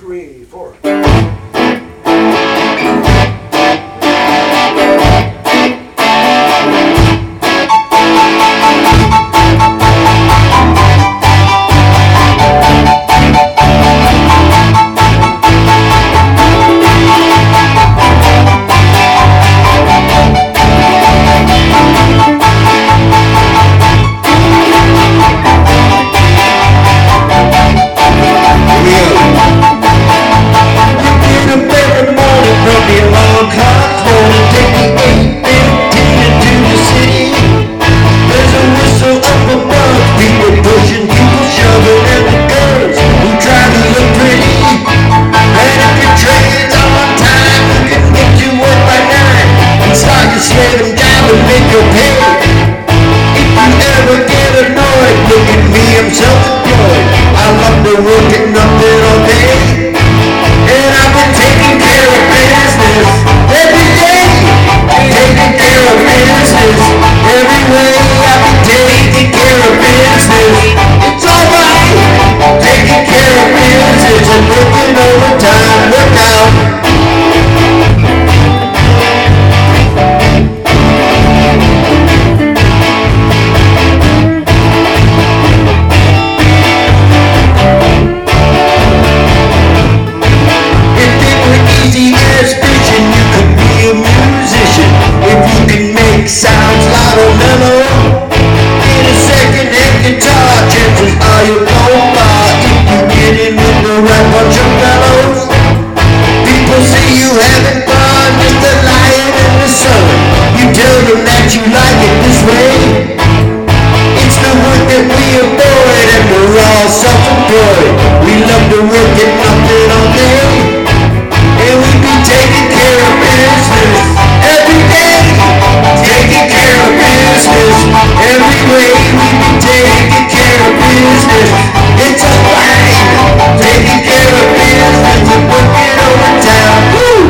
3, 4. Sounds loud or mellow. In a second-hand guitar, chances are you'll go far if you get in with the right bunch of fellows. People say you having fun, just a lion in the sun. You tell them that you like it this way. It's the work that we avoid, and we're all self-employed. We love to work at nothing all day, and we be taking care of business every day. Taking care of business every way. We be taking care of business. It's alright. Taking care of business and working overtime. Woo!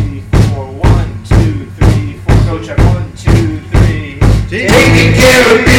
Taking care of